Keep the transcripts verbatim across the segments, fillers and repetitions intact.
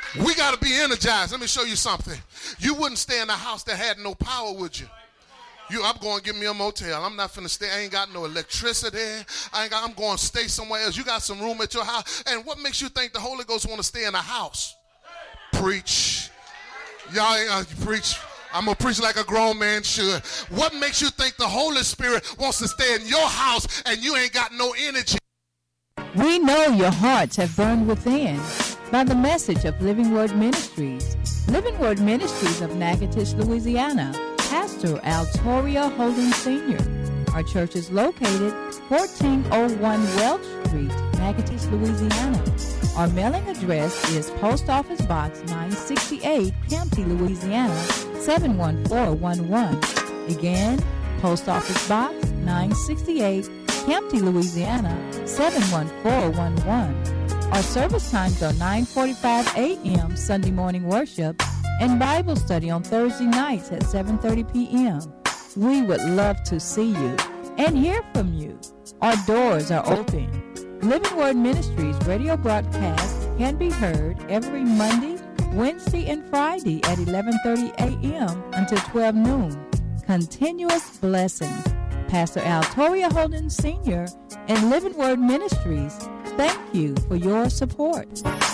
We got to be energized. Let me show you something. You wouldn't stay in a house that had no power, would you? You, I'm going to give me a motel. I'm not finna stay. I ain't got no electricity. I ain't got, I'm going to stay somewhere else. You got some room at your house. And what makes you think the Holy Ghost want to stay in a house? Preach. Y'all ain't uh, preach. I'm going to preach like a grown man should. What makes you think the Holy Spirit wants to stay in your house and you ain't got no energy? We know your hearts have burned within by the message of Living Word Ministries. Living Word Ministries of Natchitoches, Louisiana. Pastor Altoria Holden Senior Our church is located fourteen oh one Welch Street, Natchitoches, Louisiana. Our mailing address is Post Office Box nine sixty-eight, Campty, Louisiana, seven one four one one. Again, Post Office Box nine sixty-eight, Campty, Louisiana, seven one four one one. Our service times are nine forty-five a.m. Sunday morning worship and Bible study on Thursday nights at seven thirty p.m. We would love to see you and hear from you. Our doors are open. Living Word Ministries radio broadcast can be heard every Monday, Wednesday, and Friday at eleven thirty a.m. until twelve noon. Continuous blessings. Pastor Altoria Holden Senior and Living Word Ministries, thank you for your support.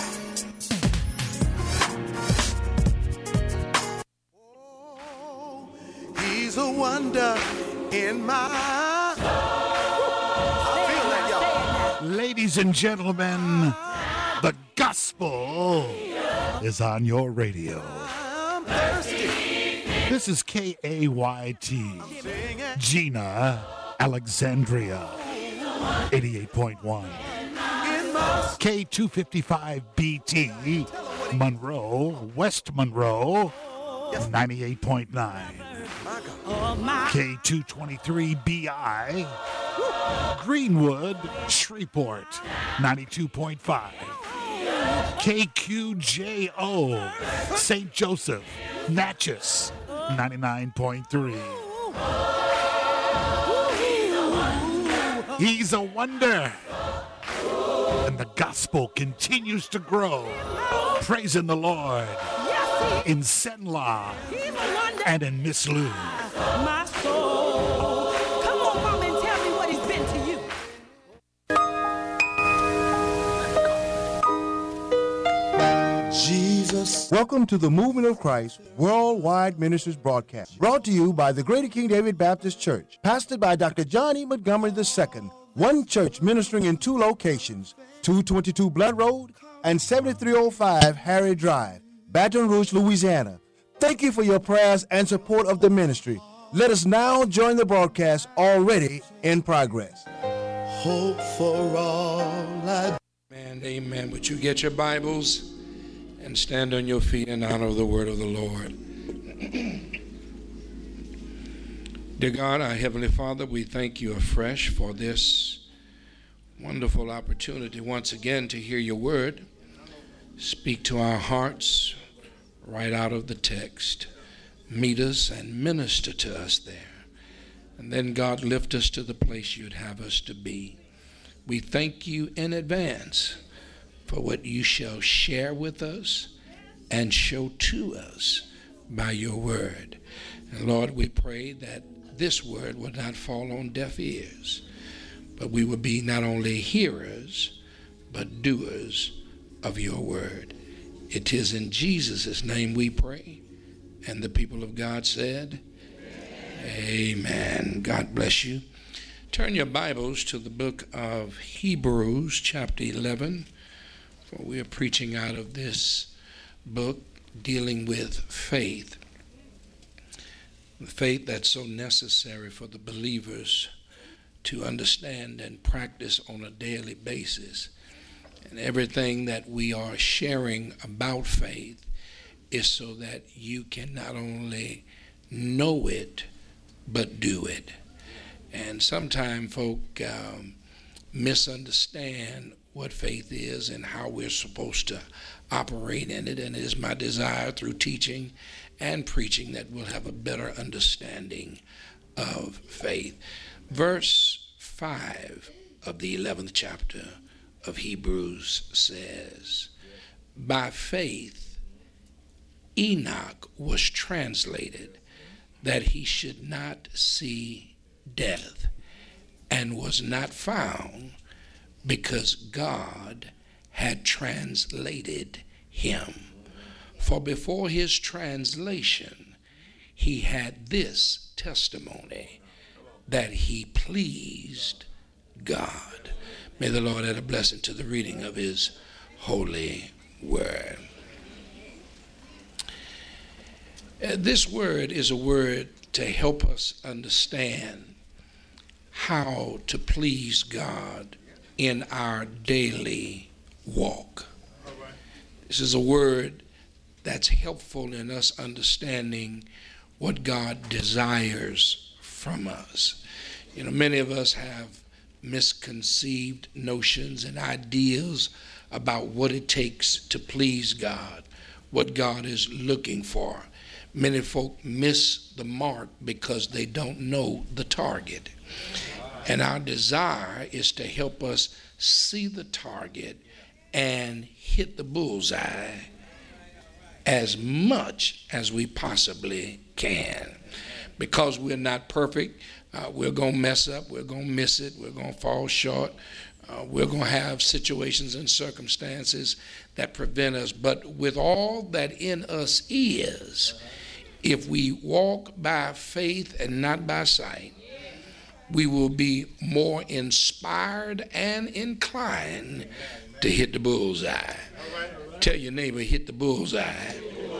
Oh, he's a wonder in my I feel that, y'all. Ladies and gentlemen, the gospel is on your radio. I'm thirsty. This is K A Y T, Gina, Alexandria, eighty-eight point one. K two fifty-five B T, Monroe, West Monroe, ninety-eight point nine. K two twenty-three B I, Greenwood, Shreveport, ninety-two point five. K Q J O, Saint Joseph, Natchez, ninety-nine point three. He's a wonder. And the gospel continues to grow. Praising the Lord in Senla and in Miss Lou. My soul. Come on, Mama, and tell me what he's been to you. Jesus. Welcome to the Movement of Christ Worldwide Ministries broadcast, brought to you by the Greater King David Baptist Church, pastored by Doctor John E. Montgomery the Second. One church ministering in two locations, two twenty-two Blood Road and seventy-three oh five Harry Drive, Baton Rouge, Louisiana. Thank you for your prayers and support of the ministry. Let us now join the broadcast already in progress. Hope for all I... Amen, amen. Would you get your Bibles and stand on your feet in honor of the word of the Lord. Dear God, our Heavenly Father, we thank you afresh for this wonderful opportunity once again to hear your word. Speak to our hearts right out of the text. Meet us and minister to us there. And then, God, lift us to the place you'd have us to be. We thank you in advance for what you shall share with us and show to us by your word. And Lord, we pray that this word will not fall on deaf ears, but we will be not only hearers, but doers of your word. It is in Jesus' name we pray. And the people of God said, Amen. Amen. God bless you. Turn your Bibles to the book of Hebrews, chapter eleven, for we are preaching out of this book dealing with faith. The faith that's so necessary for the believers to understand and practice on a daily basis. And everything that we are sharing about faith is so that you can not only know it, but do it. And sometimes folk um, misunderstand what faith is and how we're supposed to operate in it. And it is my desire through teaching and preaching that we'll have a better understanding of faith. Verse five of the eleventh chapter of Hebrews says, by faith, Enoch was translated that he should not see death, and was not found because God had translated him. For before his translation, he had this testimony, that he pleased God. May the Lord add a blessing to the reading of his holy word. Uh, this word is a word to help us understand how to please God in our daily walk. This is a word that's helpful in us understanding what God desires from us. You know, many of us have misconceived notions and ideas about what it takes to please God, what God is looking for. Many folk miss the mark because they don't know the target. And our desire is to help us see the target and hit the bullseye as much as we possibly can. Because we're not perfect, uh, we're going to mess up, we're going to miss it, we're going to fall short, uh, we're going to have situations and circumstances that prevent us. But with all that in us is, if we walk by faith and not by sight, we will be more inspired and inclined to hit the bullseye. Tell your neighbor, hit the bullseye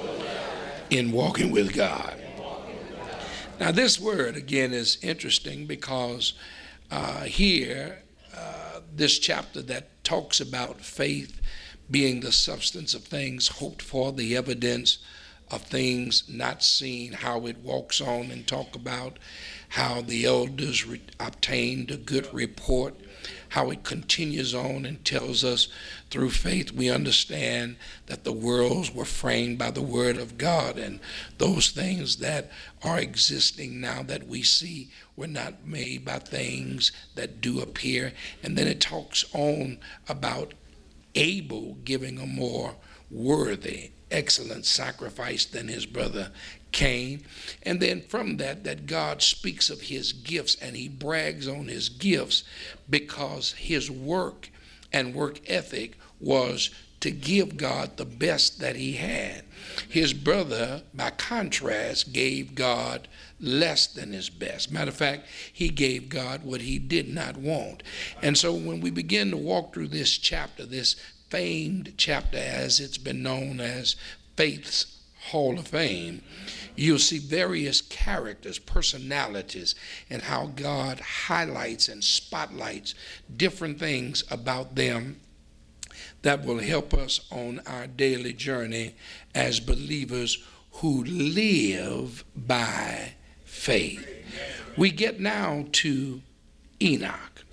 in walking with God. Now, this word, again, is interesting because uh, here, uh, this chapter that talks about faith being the substance of things hoped for, the evidence of things not seen, how it walks on and talk about how the elders re- obtained a good report, how it continues on and tells us through faith we understand that the worlds were framed by the word of God, and those things that are existing now that we see were not made by things that do appear. And then it talks on about Abel giving a more worthy, excellent sacrifice than his brother Cain. And then from that, that God speaks of his gifts, and he brags on his gifts because his work and work ethic was to give God the best that he had. His brother, by contrast, gave God less than his best. Matter of fact, he gave God what he did not want. And so when we begin to walk through this chapter, this famed chapter, as it's been known as Faith's Hall of Fame, you'll see various characters, personalities, and how God highlights and spotlights different things about them that will help us on our daily journey as believers who live by faith. We get now to Enoch.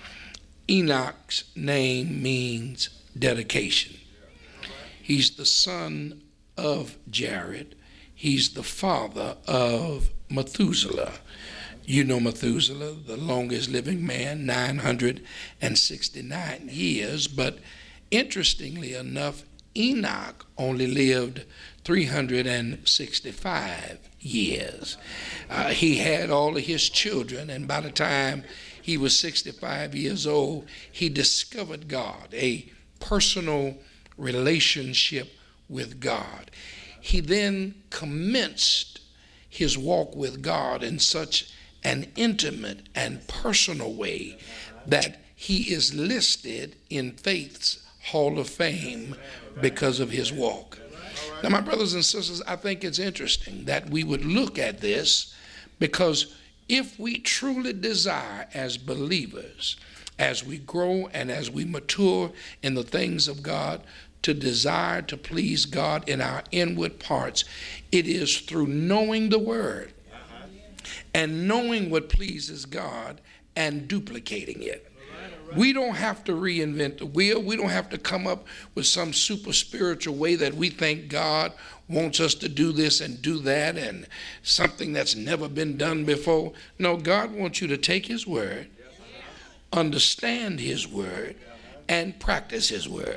Enoch's name means dedication. He's the son of Jared. He's the father of Methuselah. You know Methuselah, the longest living man, nine hundred sixty-nine years. But interestingly enough, Enoch only lived three hundred sixty-five years. Uh, he had all of his children, and by the time he was sixty-five years old, he discovered God, a personal relationship with God. He then commenced his walk with God in such an intimate and personal way that he is listed in Faith's Hall of Fame because of his walk. Now, my brothers and sisters, I think it's interesting that we would look at this, because if we truly desire as believers, as we grow and as we mature in the things of God, to desire to please God in our inward parts, it is through knowing the word and knowing what pleases God and duplicating it. We don't have to reinvent the wheel. We don't have to come up with some super spiritual way that we think God wants us to do this and do that and something that's never been done before. No, God wants you to take his word, understand his word, and practice his word.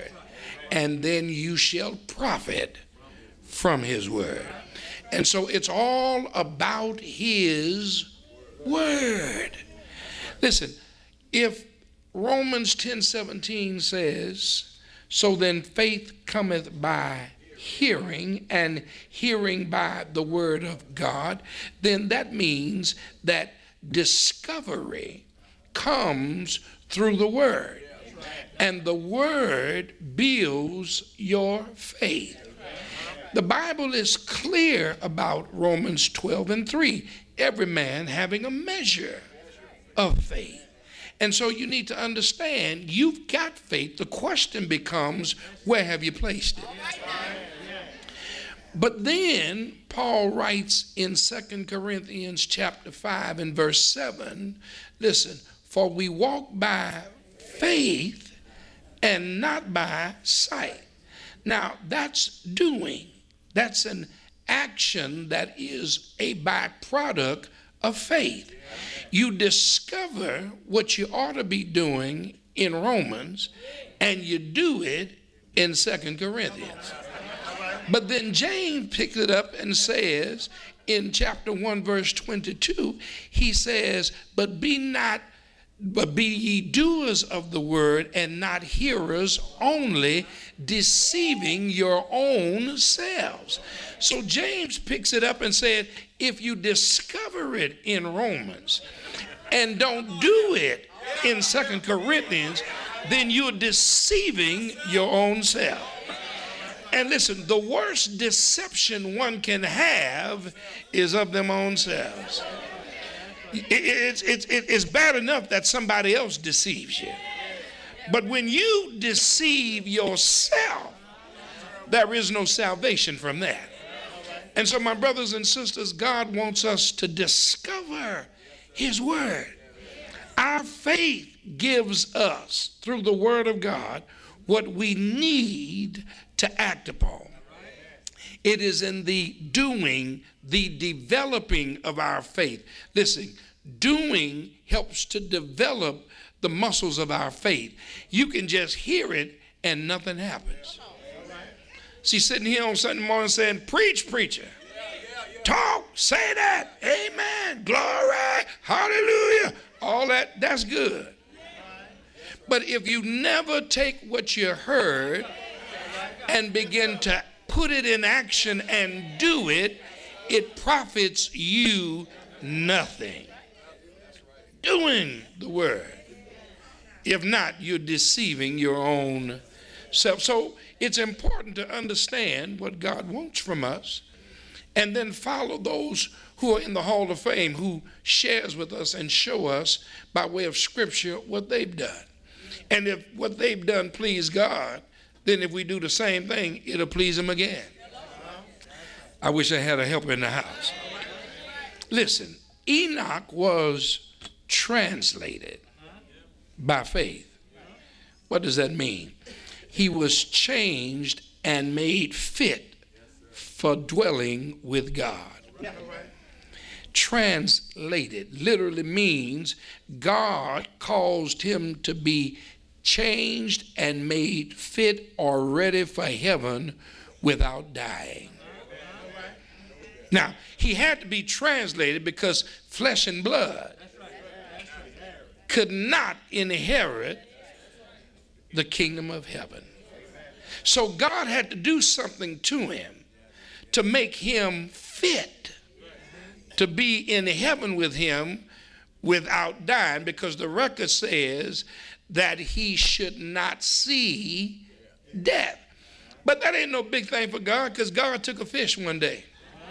and then you shall profit from his word. And so it's all about his word. Listen, if Romans ten seventeen says, so then faith cometh by hearing, and hearing by the word of God, then that means that discovery comes through the word. And the word builds your faith. The Bible is clear about Romans twelve and three. Every man having a measure of faith. And so you need to understand you've got faith. The question becomes, where have you placed it? But then Paul writes in Second Corinthians chapter five and verse seven, listen, for we walk by faith and not by sight. Now that's doing. That's an action that is a byproduct of faith. You discover what you ought to be doing in Romans, and you do it in Second Corinthians. But then James picks it up and says in chapter one, verse twenty-two, he says, but be not, but be ye doers of the word and not hearers only, deceiving your own selves. So James picks it up and said, if you discover it in Romans and don't do it in Second Corinthians, then you're deceiving your own self. And listen, the worst deception one can have is of them own selves. It's, it's, it's bad enough that somebody else deceives you. But when you deceive yourself, there is no salvation from that. And so, my brothers and sisters, God wants us to discover his word. Our faith gives us, through the word of God, what we need to act upon. It is in the doing, the developing of our faith. Listen, doing helps to develop the muscles of our faith. You can just hear it and nothing happens. She's sitting here on Sunday morning saying, preach, preacher. Talk, say that. Amen. Glory. Hallelujah. All that, that's good. But if you never take what you heard and begin to put it in action and do it, it profits you nothing. Doing the word. If not, you're deceiving your own self. So it's important to understand what God wants from us and then follow those who are in the Hall of Fame who shares with us and show us by way of scripture what they've done. And if what they've done please God, then if we do the same thing, it'll please him again. I wish I had a helper in the house. Listen, Enoch was translated by faith. What does that mean? He was changed and made fit for dwelling with God. Translated literally means God caused him to be changed and made fit or ready for heaven without dying. Now, he had to be translated because flesh and blood could not inherit the kingdom of heaven. So God had to do something to him to make him fit to be in heaven with him without dying, because the record says that he should not see death. But that ain't no big thing for God, because God took a fish one day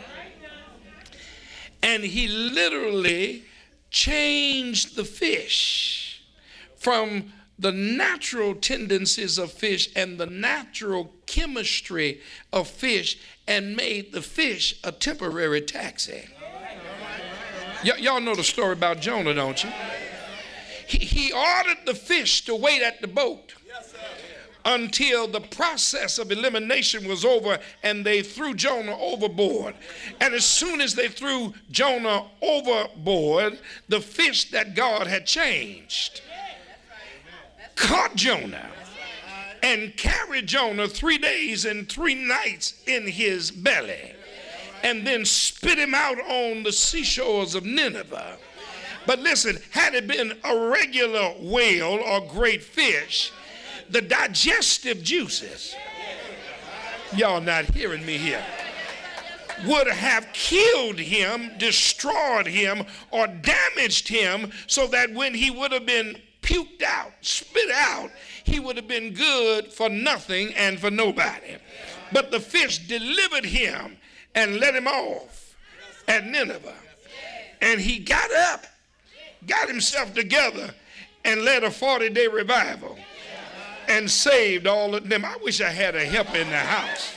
and he literally changed the fish from the natural tendencies of fish and the natural chemistry of fish and made the fish a temporary taxi. Y- y'all know the story about Jonah, don't you? He, he ordered the fish to wait at the boat until the process of elimination was over, and they threw Jonah overboard. And as soon as they threw Jonah overboard, the fish that God had changed caught Jonah and carried Jonah three days and three nights in his belly, and then spit him out on the seashores of Nineveh. But listen, had it been a regular whale or great fish, the digestive juices, y'all not hearing me here, would have killed him, destroyed him, or damaged him, so that when he would have been puked out, spit out, he would have been good for nothing and for nobody. But the fish delivered him and let him off at Nineveh. And he got up, got himself together, and led a forty-day revival and saved all of them. I wish I had a helper in the house.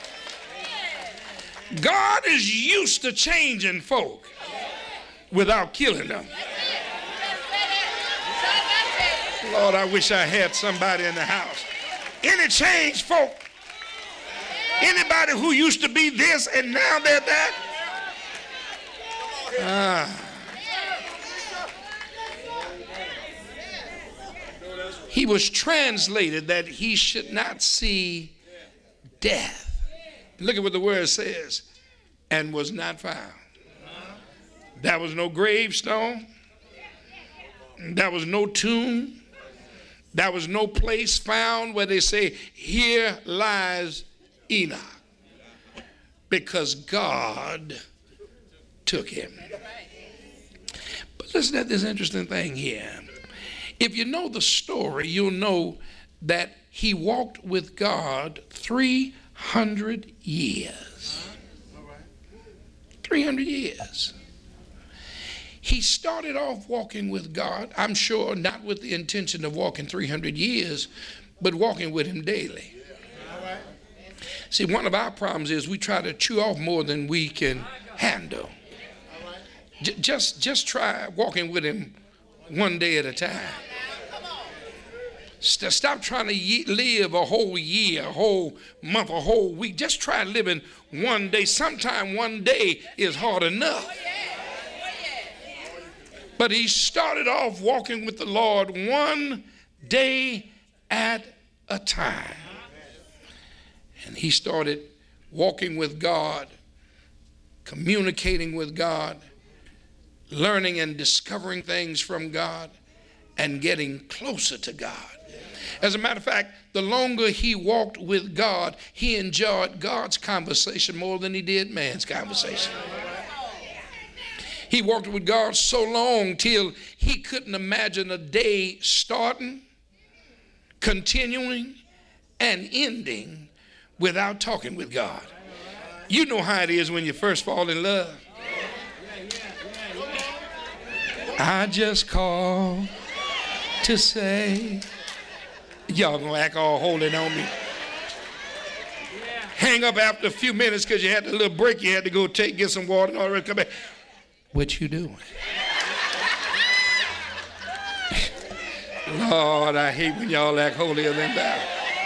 God is used to changing folk without killing them. Lord, I wish I had somebody in the house. Any changed folk? Anybody who used to be this and now they're that? Ah. He was translated that he should not see death. Look at what the word says. And was not found. There was no gravestone. There was no tomb. There was no place found where they say, here lies Enoch. Because God took him. But listen to this interesting thing here. If you know the story, you'll know that he walked with God three hundred years. three hundred years. He started off walking with God, I'm sure not with the intention of walking three hundred years, but walking with him daily. See, one of our problems is we try to chew off more than we can handle. J- just, just try walking with him one day at a time. St- stop trying to ye- live a whole year, a whole month, a whole week. Just try living one day. Sometime one day is hard enough. But he started off walking with the Lord one day at a time. And he started walking with God, communicating with God, learning and discovering things from God, and getting closer to God. As a matter of fact, the longer he walked with God, he enjoyed God's conversation more than he did man's conversation. He walked with God so long till he couldn't imagine a day starting, continuing, and ending without talking with God. You know how it is when you first fall in love. I just called to say, y'all gonna act all holy on me. Hang up after a few minutes because you had a little break you had to go take, get some water and all that. Come back. What you doing? Lord, I hate when y'all act holier than thou.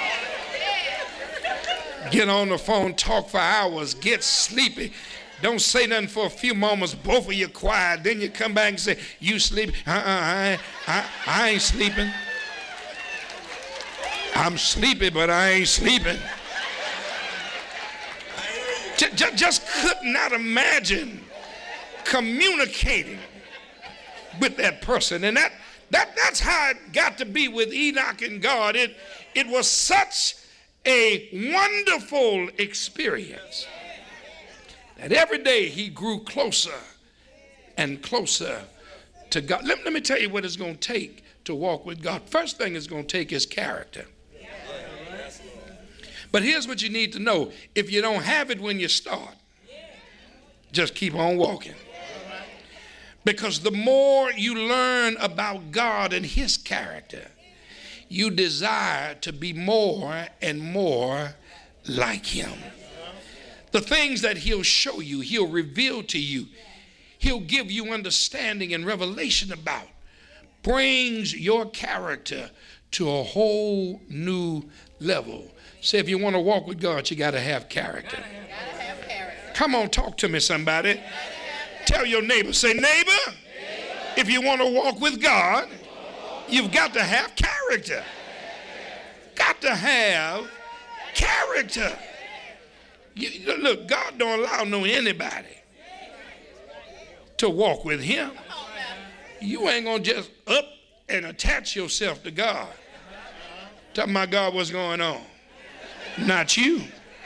Get on the phone, talk for hours, get sleepy. Don't say nothing for a few moments, both of you quiet. Then you come back and say, you sleep? Uh-uh, I, I, I ain't sleeping. I'm sleepy, but I ain't sleeping. J- j- just could not imagine communicating with that person. And that, that that's how it got to be with Enoch and God. It, it was such a wonderful experience that every day he grew closer and closer to God. Let, let me tell you what it's going to take to walk with God. First thing it's going to take is character. But here's what you need to know. If you don't have it when you start, just keep on walking. Because the more you learn about God and his character, you desire to be more and more like him. The things that he'll show you, he'll reveal to you, he'll give you understanding and revelation about, brings your character to a whole new level. Say, if you want to walk with God, you got to have character. Gotta have character. Come on, talk to me, somebody. Tell your neighbor, say, neighbor, neighbor, if you want to walk with God, you've got to have character. Got got to have character. You, look, God don't allow no anybody to walk with him. You ain't going to just up and attach yourself to God. Talking about, God, what's going on? Not you.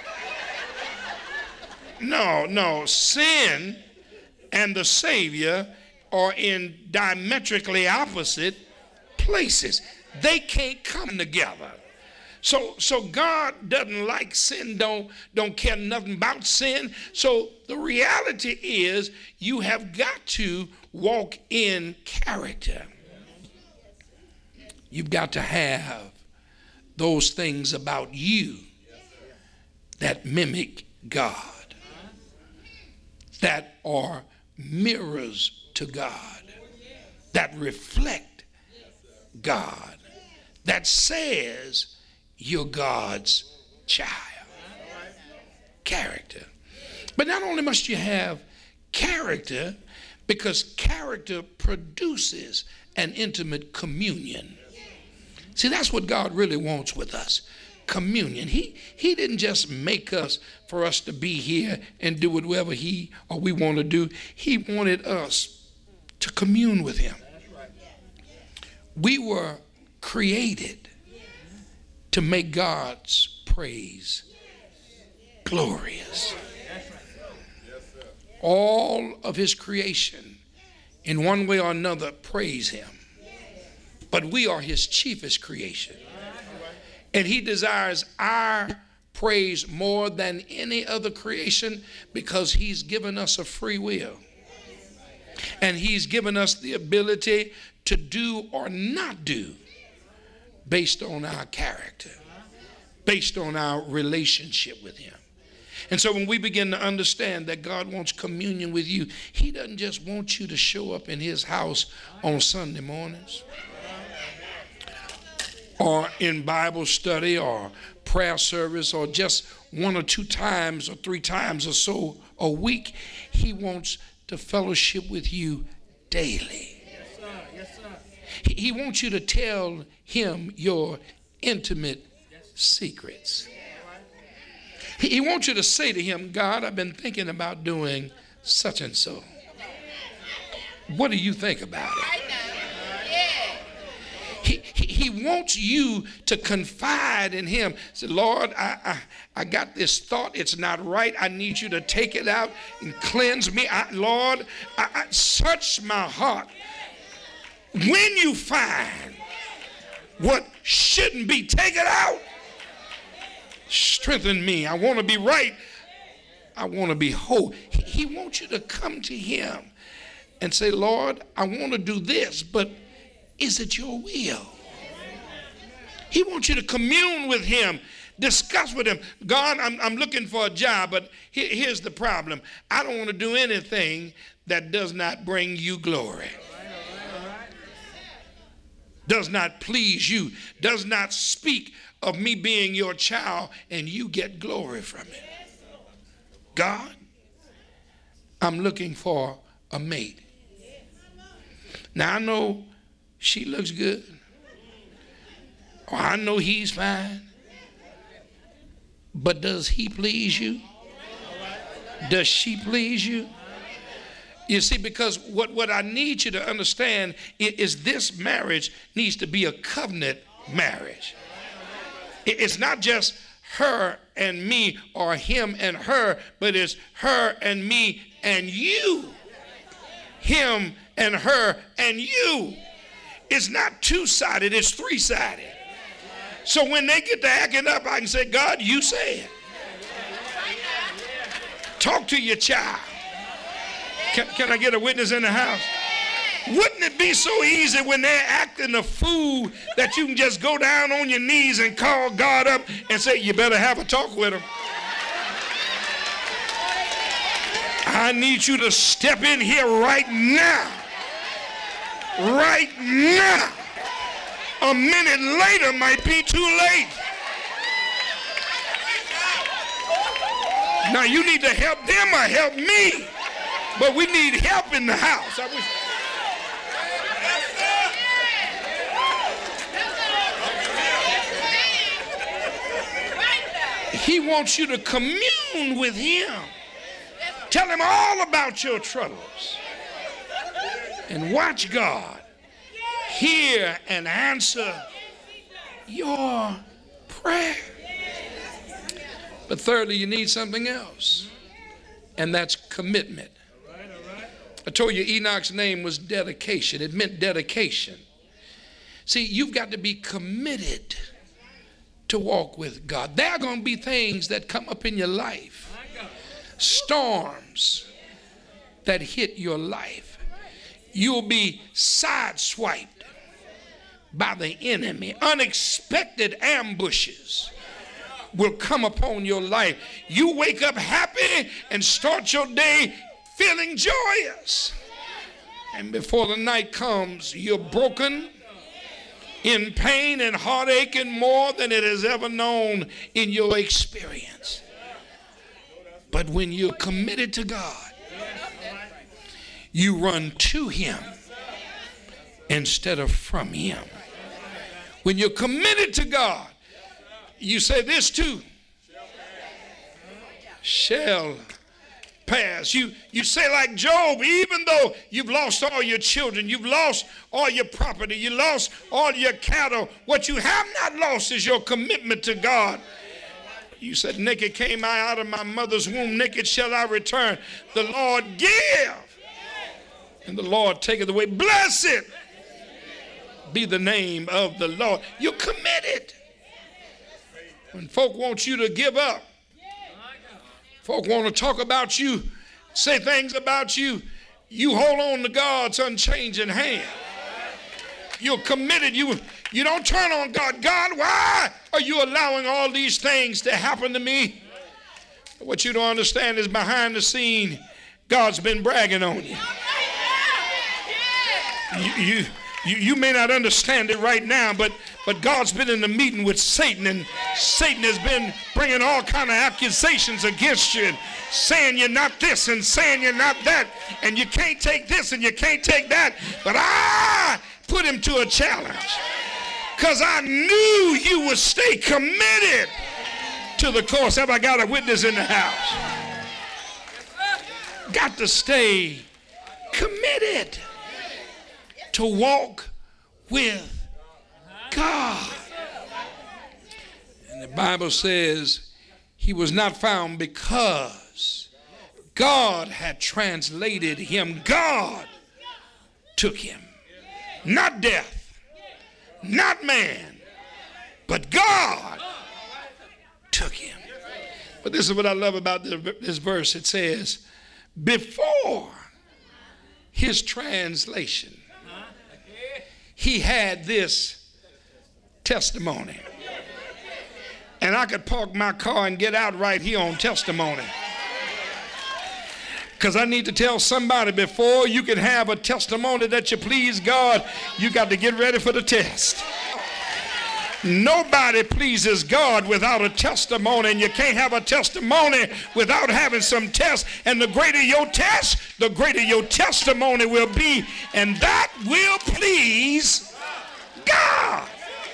No, no. Sin and the Savior are in diametrically opposite places. They can't come together. So, so God doesn't like sin, don't, don't care nothing about sin. So the reality is you have got to walk in character. You've got to have those things about you that mimic God, that are mirrors to God, that reflect God, that says you're God's child. Character. But not only must you have character, because character produces an intimate communion. See, that's what God really wants with us. Communion. He, he didn't just make us for us to be here and do whatever he or we want to do. He wanted us to commune with him. We were created to make God's praise glorious. All of his creation, in one way or another, praise him. But we are his chiefest creation. And he desires our praise more than any other creation because he's given us a free will. And he's given us the ability to do or not do based on our character, based on our relationship with him. And so when we begin to understand that God wants communion with you, he doesn't just want you to show up in his house on Sunday mornings or in Bible study or prayer service or just one or two times or three times or so a week. He wants to fellowship with you daily. Yes, sir. Yes, sir. He, he wants you to tell him your intimate secrets. He, he wants you to say to him, God, I've been thinking about doing such and so. What do you think about it? He, he, he wants you to confide in him. Say, Lord, I, I, I got this thought. It's not right. I need you to take it out and cleanse me. I, Lord, I, I, search my heart. When you find what shouldn't be, take it out. Strengthen me. I want to be right. I want to be whole. He, he wants you to come to him and say, Lord, I want to do this, but is it your will? He wants you to commune with him, discuss with him. God, I'm, I'm looking for a job, but here, here's the problem. I don't want to do anything that does not bring you glory, does not please you, does not speak of me being your child, and you get glory from it. God, I'm looking for a mate. Now I know she looks good. Or I know he's fine. But does he please you? Does she please you? You see, because what, what I need you to understand is, is this marriage needs to be a covenant marriage. It, it's not just her and me or him and her, but it's her and me and you. Him and her and you. It's not two-sided, it's three-sided. So when they get to acting up, I can say, God, you say it. Talk to your child. Can, can I get a witness in the house? Wouldn't it be so easy when they're acting a fool that you can just go down on your knees and call God up and say, you better have a talk with him. I need you to step in here right now. Right now. A minute later might be too late. Now you need to help them or help me. But we need help in the house. I wish. He wants you to commune with him. Tell him all about your troubles. And watch God hear and answer your prayer. But thirdly, you need something else, and that's commitment. I told you Enoch's name was dedication. It meant dedication. See, you've got to be committed to walk with God. There are going to be things that come up in your life, storms that hit your life. You'll be sideswiped by the enemy. Unexpected ambushes will come upon your life. You wake up happy and start your day feeling joyous. And before the night comes, you're broken, in pain and heartache, and more than it has ever known in your experience. But when you're committed to God, you run to him instead of from him. When you're committed to God, you say this too shall pass. You, you say like Job, even though you've lost all your children, you've lost all your property, you lost all your cattle, what you have not lost is your commitment to God. You said, naked came I out of my mother's womb, naked shall I return. The Lord give, and the Lord taketh away. Blessed be the name of the Lord. You're committed. When folk want you to give up, folk want to talk about you, say things about you, you hold on to God's unchanging hand. You're committed. You, you don't turn on God. God, why are you allowing all these things to happen to me? What you don't understand is behind the scene, God's been bragging on you. You, you, you, you may not understand it right now, but, but God's been in the meeting with Satan, and Satan has been bringing all kind of accusations against you and saying you're not this and saying you're not that, and you can't take this and you can't take that. But I put him to a challenge because I knew you would stay committed to the course. Have I got a witness in the house? Got to stay committed to walk with God. And the Bible says he was not found because God had translated him. God took him. Not death, not man, but God took him. But this is what I love about this verse. It says, before his translation, he had this testimony. And I could park my car and get out right here on testimony. Because I need to tell somebody, before you can have a testimony that you please God, you got to get ready for the test. Nobody pleases God without a testimony, and you can't have a testimony without having some tests. And the greater your test, the greater your testimony will be, and that will please God.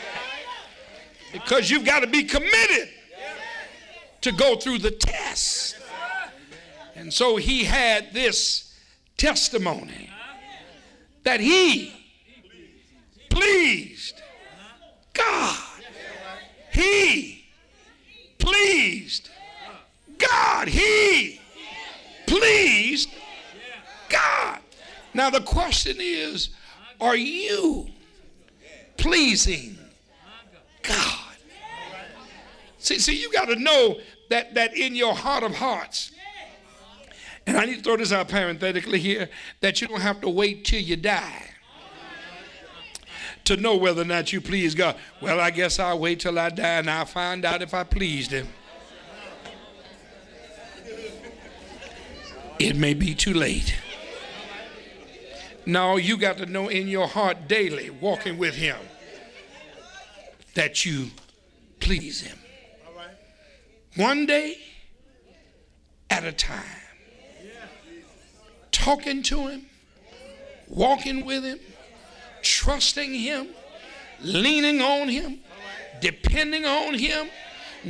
Because you've got to be committed to go through the test. And so he had this testimony that he pleased God. He pleased God. He pleased God. Now the question is, are you pleasing God? See, see, you got to know that, that in your heart of hearts, and I need to throw this out parenthetically here, that you don't have to wait till you die to know whether or not you please God. Well, I guess I'll wait till I die and I'll find out if I pleased him. It may be too late. No, you got to know in your heart daily, walking with him, that you please him. One day at a time. Talking to him, walking with him, trusting him, leaning on him, depending on him,